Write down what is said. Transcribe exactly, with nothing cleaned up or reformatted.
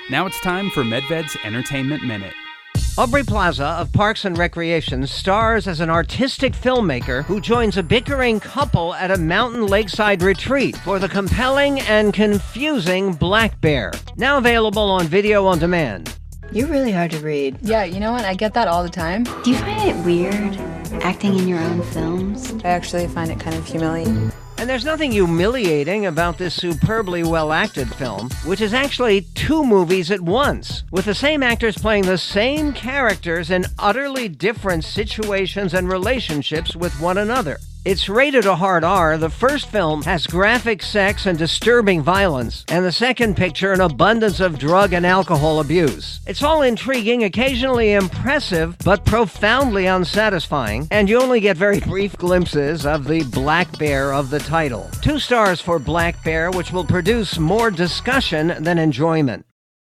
Now it's time for MedVed's Entertainment Minute. Aubrey Plaza of Parks and Recreation stars as an artistic filmmaker who joins a bickering couple at a mountain lakeside retreat for the compelling and confusing Black Bear. Now available on video on demand. You're really hard to read. Yeah, you know what? I get that all the time. Do you find it weird acting in your own films? I actually find it kind of humiliating. And there's nothing humiliating about this superbly well-acted film, which is actually two movies at once, with the same actors playing the same characters in utterly different situations and relationships with one another. It's rated a hard R. The first film has graphic sex and disturbing violence, and the second picture an abundance of drug and alcohol abuse. It's all intriguing, occasionally impressive, but profoundly unsatisfying, and you only get very brief glimpses of the Black Bear of the title. Two stars for Black Bear, which will produce more discussion than enjoyment.